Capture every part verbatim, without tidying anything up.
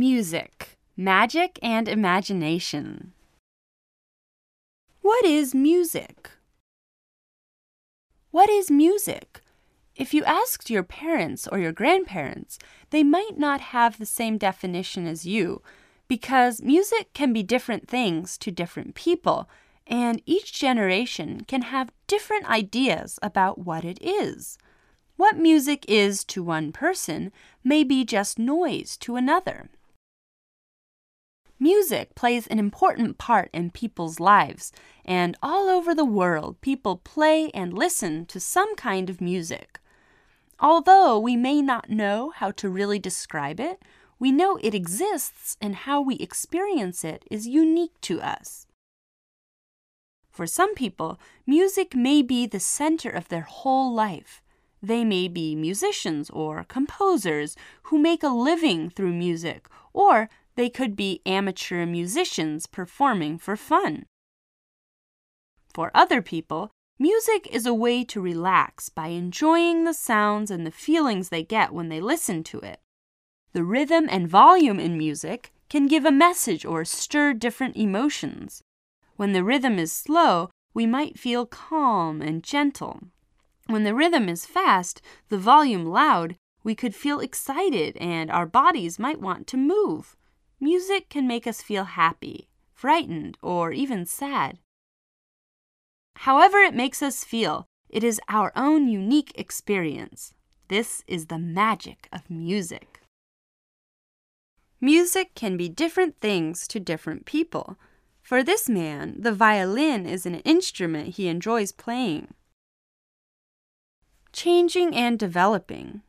Music, magic and imagination. What is music? What is music? If you asked your parents or your grandparents, they might not have the same definition as you, because music can be different things to different people, and each generation can have different ideas about what it is. What music is to one person may be just noise to another. Music plays an important part in people's lives, and all over the world, people play and listen to some kind of music. Although we may not know how to really describe it, we know it exists and how we experience it is unique to us. For some people, music may be the center of their whole life. They may be musicians or composers who make a living through music, or they could be amateur musicians performing for fun. For other people, music is a way to relax by enjoying the sounds and the feelings they get when they listen to it. The rhythm and volume in music can give a message or stir different emotions. When the rhythm is slow, we might feel calm and gentle. When the rhythm is fast, the volume loud, we could feel excited and our bodies might want to move. Music can make us feel happy, frightened, or even sad. However it makes us feel, it is our own unique experience. This is the magic of music. Music can be different things to different people. For this man, the violin is an instrument he enjoys playing. Changing and developing.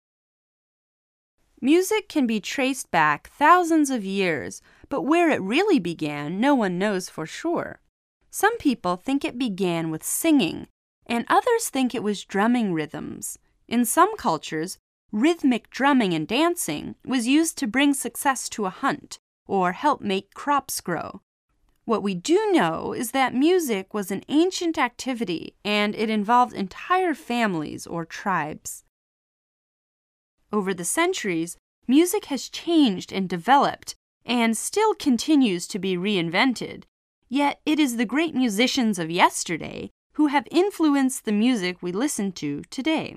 Music can be traced back thousands of years, but where it really began, no one knows for sure. Some people think it began with singing, and others think it was drumming rhythms. In some cultures, rhythmic drumming and dancing was used to bring success to a hunt or help make crops grow. What we do know is that music was an ancient activity, and it involved entire families or tribes. Over the centuries, music has changed and developed and still continues to be reinvented, yet it is the great musicians of yesterday who have influenced the music we listen to today.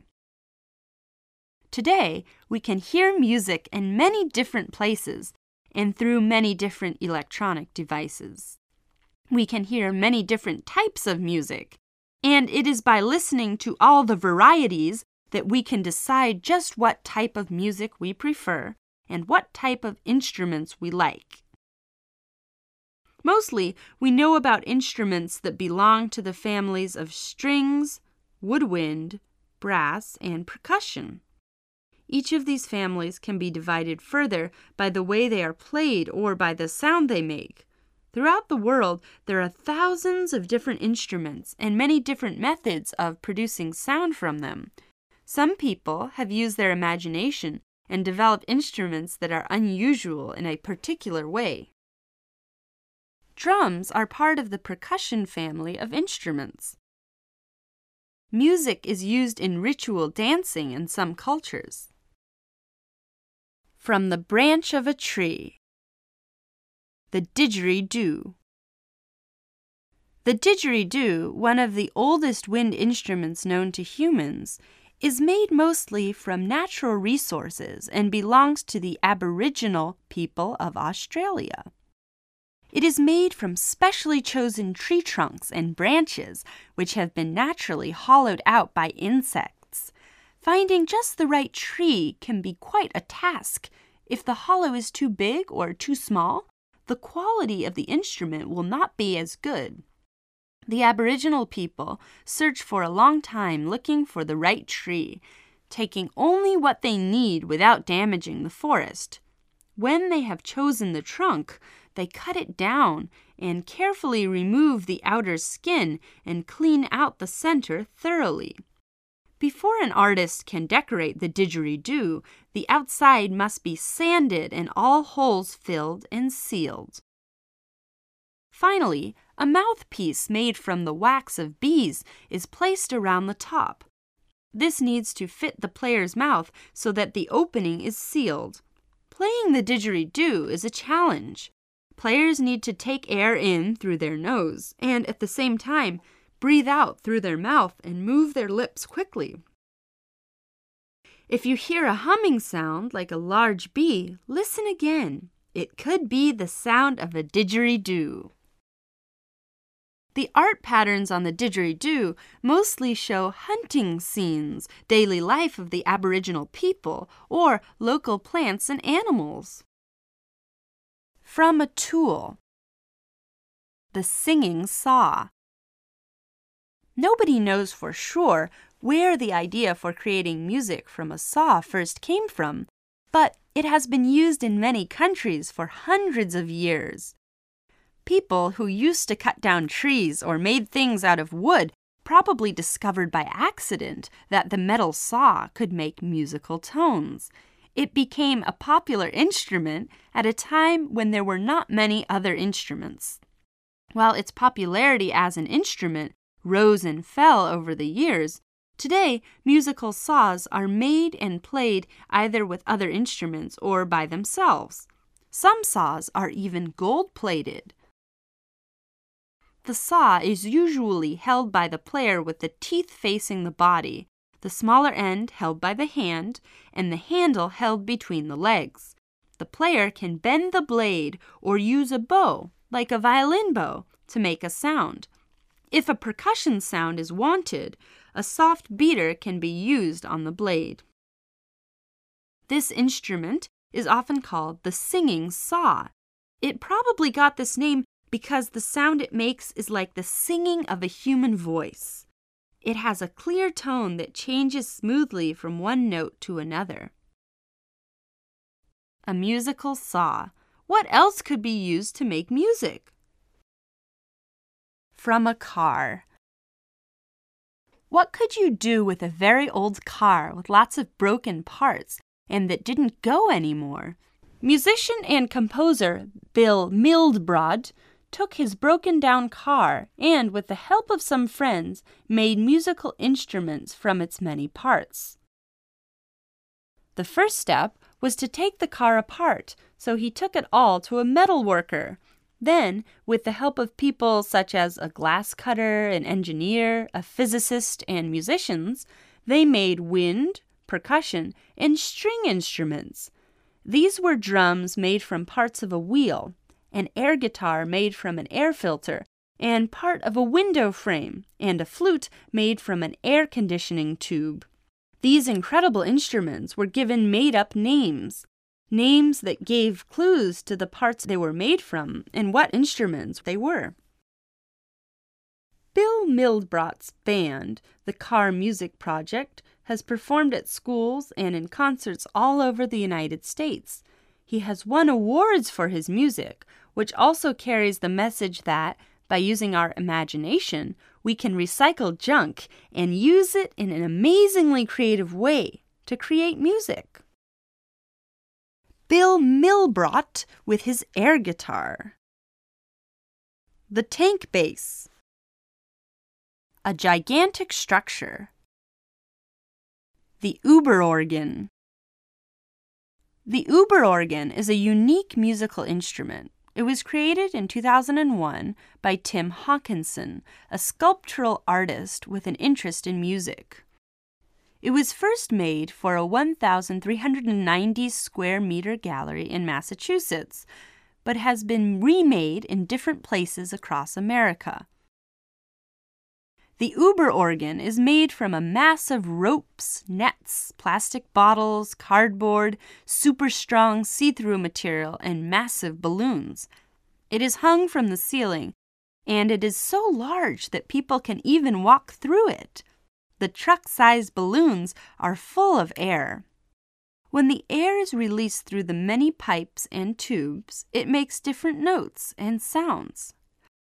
Today, we can hear music in many different places and through many different electronic devices. We can hear many different types of music, and it is by listening to all the varieties that we can decide just what type of music we prefer and what type of instruments we like. Mostly, we know about instruments that belong to the families of strings, woodwind, brass, and percussion. Each of these families can be divided further by the way they are played or by the sound they make. Throughout the world, there are thousands of different instruments and many different methods of producing sound from them. Some people have used their imagination and developed instruments that are unusual in a particular way. Drums are part of the percussion family of instruments. Music is used in ritual dancing in some cultures. From the branch of a tree. The didgeridoo. The didgeridoo, one of the oldest wind instruments known to humans, is made mostly from natural resources and belongs to the Aboriginal people of Australia. It is made from specially chosen tree trunks and branches, which have been naturally hollowed out by insects. Finding just the right tree can be quite a task. If the hollow is too big or too small, the quality of the instrument will not be as good. The Aboriginal people search for a long time looking for the right tree, taking only what they need without damaging the forest. When they have chosen the trunk, they cut it down and carefully remove the outer skin and clean out the center thoroughly. Before an artist can decorate the didgeridoo, the outside must be sanded and all holes filled and sealed. Finally, a mouthpiece made from the wax of bees is placed around the top. This needs to fit the player's mouth so that the opening is sealed. Playing the didgeridoo is a challenge. Players need to take air in through their nose and at the same time breathe out through their mouth and move their lips quickly. If you hear a humming sound like a large bee, listen again. It could be the sound of a didgeridoo. The art patterns on the didgeridoo mostly show hunting scenes, daily life of the Aboriginal people, or local plants and animals. From a tool. The singing saw. Nobody knows for sure where the idea for creating music from a saw first came from, but it has been used in many countries for hundreds of years. People who used to cut down trees or made things out of wood probably discovered by accident that the metal saw could make musical tones. It became a popular instrument at a time when there were not many other instruments. While its popularity as an instrument rose and fell over the years, today musical saws are made and played either with other instruments or by themselves. Some saws are even gold-plated. The saw is usually held by the player with the teeth facing the body, the smaller end held by the hand, and the handle held between the legs. The player can bend the blade or use a bow, like a violin bow, to make a sound. If a percussion sound is wanted, a soft beater can be used on the blade. This instrument is often called the singing saw. It probably got this name because the sound it makes is like the singing of a human voice. It has a clear tone that changes smoothly from one note to another. A musical saw. What else could be used to make music? From a car. What could you do with a very old car with lots of broken parts and that didn't go anymore? Musician and composer Bill Mildbrod took his broken-down car and, with the help of some friends, made musical instruments from its many parts. The first step was to take the car apart, so he took it all to a metal worker. Then, with the help of people such as a glass cutter, an engineer, a physicist, and musicians, they made wind, percussion, and string instruments. These were drums made from parts of a wheel, an air guitar made from an air filter, and part of a window frame, and a flute made from an air conditioning tube. These incredible instruments were given made-up names, names that gave clues to the parts they were made from and what instruments they were. Bill Mildbrod's band, the Car Music Project, has performed at schools and in concerts all over the United States. He has won awards for his music, which also carries the message that, by using our imagination, we can recycle junk and use it in an amazingly creative way to create music. Bill Mildbrod with his air guitar. The tank bass. A gigantic structure. The Uber-organ. The Uber-organ is a unique musical instrument. It was created in two thousand one by Tim Hawkinson, a sculptural artist with an interest in music. It was first made for a one thousand three hundred ninety square meter gallery in Massachusetts, but has been remade in different places across America. The Uber-organ is made from a mass of ropes, nets, plastic bottles, cardboard, super strong see-through material, and massive balloons. It is hung from the ceiling, and it is so large that people can even walk through it. The truck-sized balloons are full of air. When the air is released through the many pipes and tubes, it makes different notes and sounds.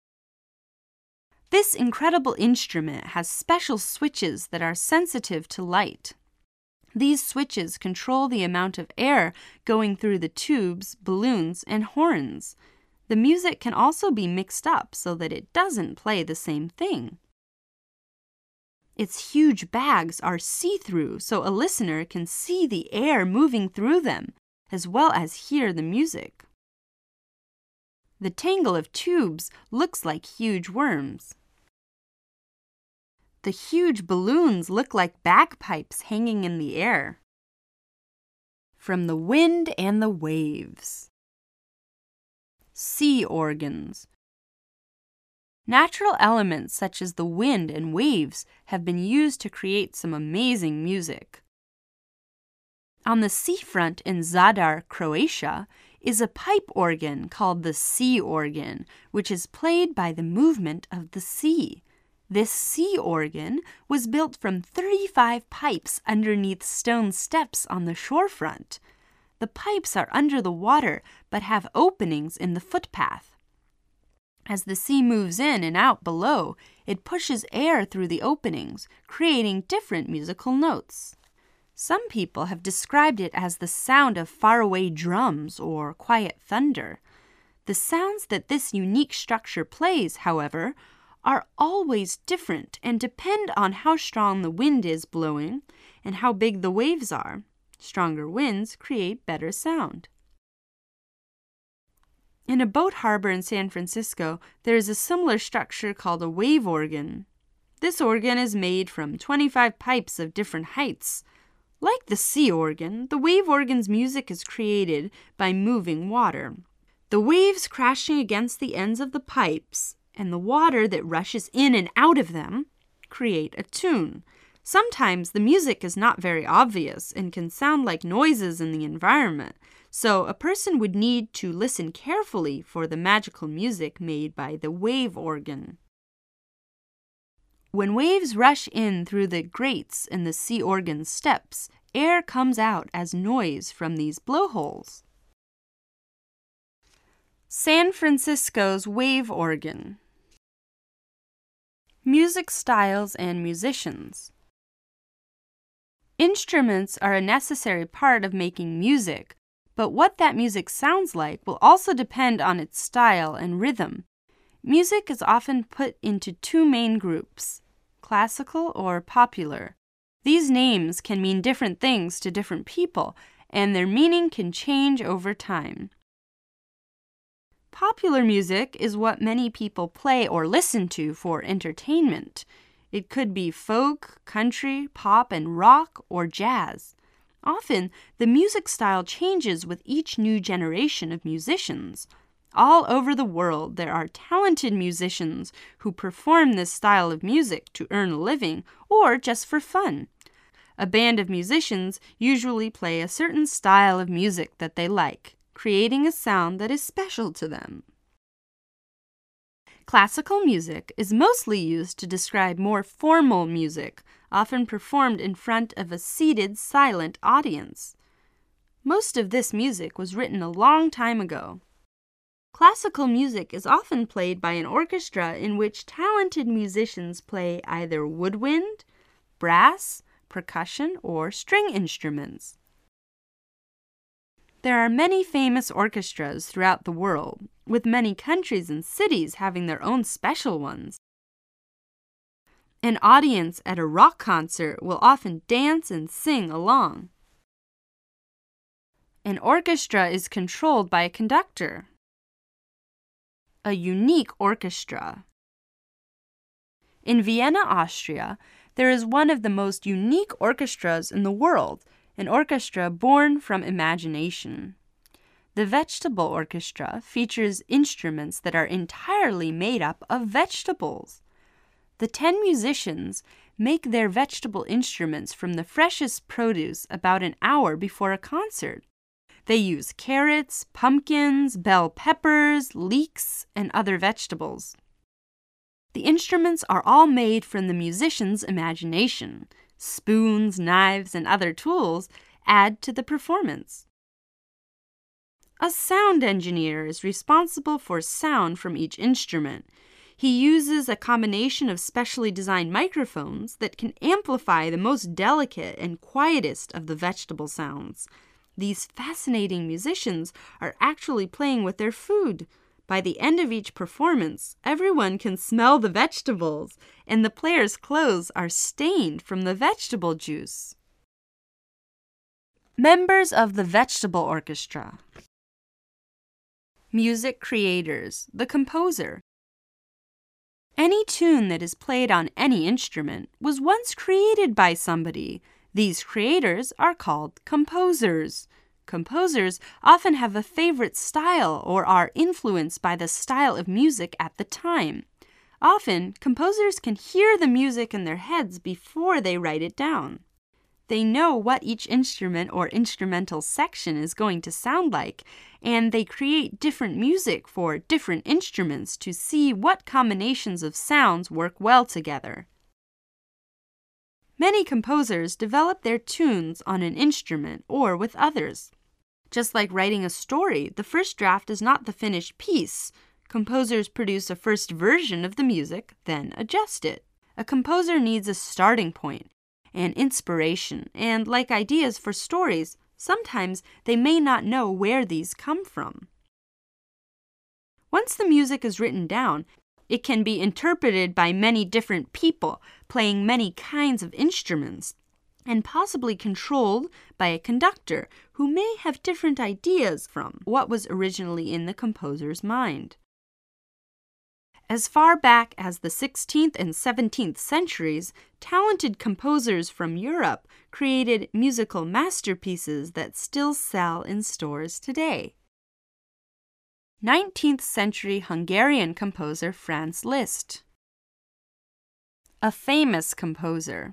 This incredible instrument has special switches that are sensitive to light. These switches control the amount of air going through the tubes, balloons, and horns. The music can also be mixed up so that it doesn't play the same thing. Its huge bags are see-through, so a listener can see the air moving through them. as well as hear the music. The tangle of tubes looks like huge worms. The huge balloons look like bagpipes hanging in the air. From the wind and the waves. Sea organs. Natural elements such as the wind and waves have been used to create some amazing music. On the seafront in Zadar, Croatia, is a pipe organ called the sea organ, which is played by the movement of the sea. This sea organ was built from thirty-five pipes underneath stone steps on the shorefront. The pipes are under the water but have openings in the footpath. As the sea moves in and out below, it pushes air through the openings, creating different musical notes. Some people have described it as the sound of faraway drums or quiet thunder. The sounds that this unique structure plays, however, are always different and depend on how strong the wind is blowing and how big the waves are. Stronger winds create better sound. In a boat harbor in San Francisco, there is a similar structure called a wave organ. This organ is made from twenty-five pipes of different heights. Like the sea organ, the wave organ's music is created by moving water. The waves crashing against the ends of the pipes and the water that rushes in and out of them create a tune. Sometimes the music is not very obvious and can sound like noises in the environment, so a person would need to listen carefully for the magical music made by the wave organ. When waves rush in through the grates in the sea organ's steps, air comes out as noise from these blowholes. San Francisco's wave organ. Music styles and musicians. Instruments are a necessary part of making music, but what that music sounds like will also depend on its style and rhythm. Music is often put into two main groups, classical or popular. These names can mean different things to different people, and their meaning can change over time. Popular music is what many people play or listen to for entertainment. It could be folk, country, pop, and rock, or jazz. Often, the music style changes with each new generation of musicians. All over the world, there are talented musicians who perform this style of music to earn a living or just for fun. A band of musicians usually play a certain style of music that they like, creating a sound that is special to them. Classical music is mostly used to describe more formal music, often performed in front of a seated, silent audience. Most of this music was written a long time ago. Classical music is often played by an orchestra in which talented musicians play either woodwind, brass, percussion, or string instruments. There are many famous orchestras throughout the world, with many countries and cities having their own special ones. An audience at a rock concert will often dance and sing along. An orchestra is controlled by a conductor. A unique orchestra. In Vienna, Austria, there is one of the most unique orchestras in the world, an orchestra born from imagination. The Vegetable Orchestra features instruments that are entirely made up of vegetables. The ten musicians make their vegetable instruments from the freshest produce about an hour before a concert. They use carrots, pumpkins, bell peppers, leeks, and other vegetables. The instruments are all made from the musician's imagination. Spoons, knives, and other tools add to the performance. A sound engineer is responsible for sound from each instrument. He uses a combination of specially designed microphones that can amplify the most delicate and quietest of the vegetable sounds. These fascinating musicians are actually playing with their food. By the end of each performance, everyone can smell the vegetables, and the players' clothes are stained from the vegetable juice. Members of the vegetable orchestra. Music creators, the composer. Any tune that is played on any instrument was once created by somebody. These creators are called composers. Composers often have a favorite style or are influenced by the style of music at the time. Often, composers can hear the music in their heads before they write it down. They know what each instrument or instrumental section is going to sound like, and they create different music for different instruments to see what combinations of sounds work well together. Many composers develop their tunes on an instrument or with others. Just like writing a story, the first draft is not the finished piece. Composers produce a first version of the music, then adjust it. A composer needs a starting point and inspiration, and like ideas for stories, sometimes they may not know where these come from. Once the music is written down, it can be interpreted by many different people, playing many kinds of instruments, and possibly controlled by a conductor who may have different ideas from what was originally in the composer's mind. As far back as the sixteenth and seventeenth centuries, talented composers from Europe created musical masterpieces that still sell in stores today. nineteenth century Hungarian composer Franz Liszt. A famous composer.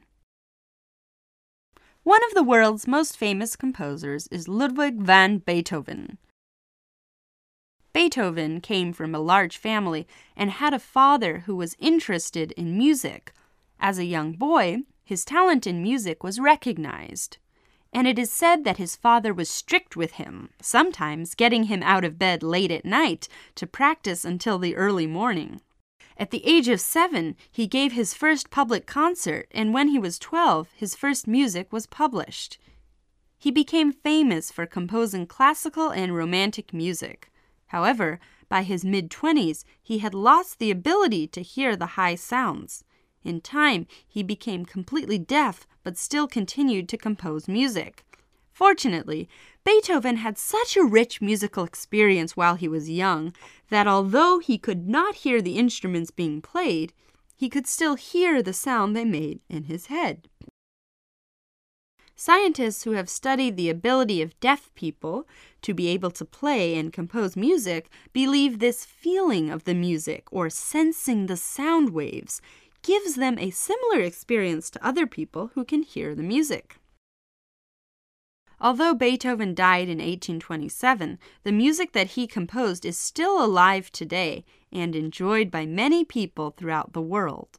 One of the world's most famous composers is Ludwig van Beethoven. Beethoven came from a large family and had a father who was interested in music. As a young boy, his talent in music was recognized, and it is said that his father was strict with him, sometimes getting him out of bed late at night to practice until the early morning. At the age of seven, he gave his first public concert, and when he was twelve, his first music was published. He became famous for composing classical and romantic music. However, by his mid-twenties, he had lost the ability to hear the high sounds. In time, he became completely deaf, but still continued to compose music. Fortunately, Beethoven had such a rich musical experience while he was young that although he could not hear the instruments being played, he could still hear the sound they made in his head. Scientists who have studied the ability of deaf people to be able to play and compose music believe this feeling of the music, or sensing the sound waves, gives them a similar experience to other people who can hear the music. Although Beethoven died in eighteen twenty-seven, the music that he composed is still alive today and enjoyed by many people throughout the world.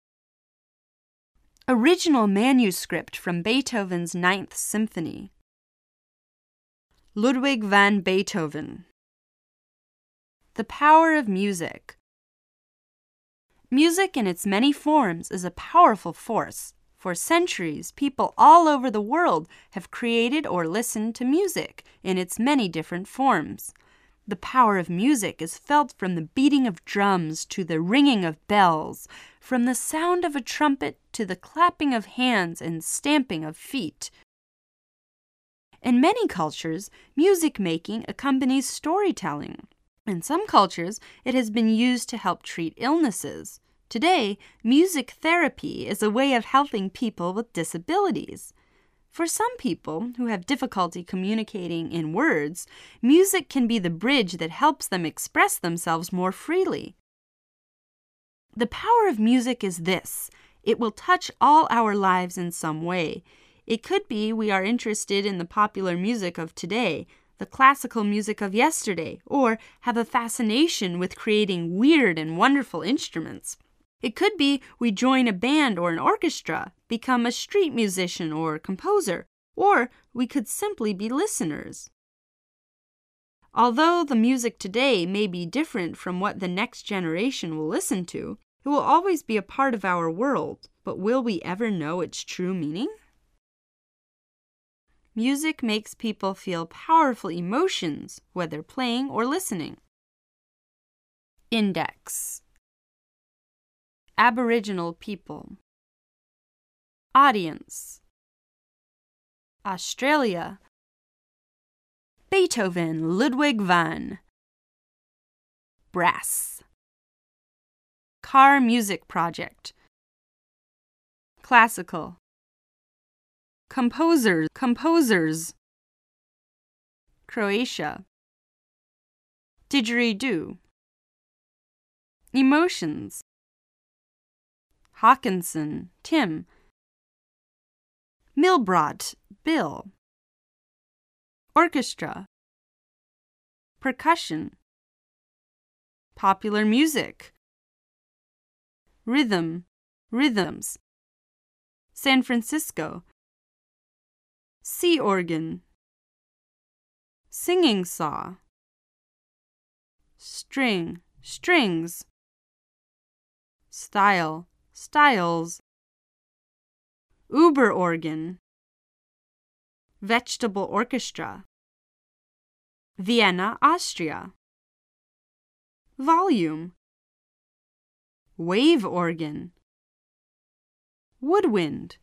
Original manuscript from Beethoven's Ninth Symphony. Ludwig van Beethoven. The power of music. Music in its many forms is a powerful force. For centuries, people all over the world have created or listened to music in its many different forms. The power of music is felt from the beating of drums to the ringing of bells, from the sound of a trumpet to the clapping of hands and stamping of feet. In many cultures, music making accompanies storytelling. In some cultures, it has been used to help treat illnesses. Today, music therapy is a way of helping people with disabilities. For some people who have difficulty communicating in words, music can be the bridge that helps them express themselves more freely. The power of music is this: it will touch all our lives in some way. It could be we are interested in the popular music of today, the classical music of yesterday, or have a fascination with creating weird and wonderful instruments. It could be we join a band or an orchestra, become a street musician or composer, or we could simply be listeners. Although the music today may be different from what the next generation will listen to, it will always be a part of our world. But will we ever know its true meaning? Music makes people feel powerful emotions, whether playing or listening. Index. Aboriginal people. Audience. Australia, Beethoven, Ludwig van. Brass. Car music project. Classical. Composers, composers. Croatia. Didgeridoo. Emotions. Hawkinson, Tim. Milbrot, Bill. Orchestra. Percussion. Popular music. Rhythm, rhythms. San Francisco. Sea organ. Singing saw. String, strings. Style, styles. Uber organ. Vegetable orchestra. Vienna, Austria. Volume. Wave organ. Woodwind.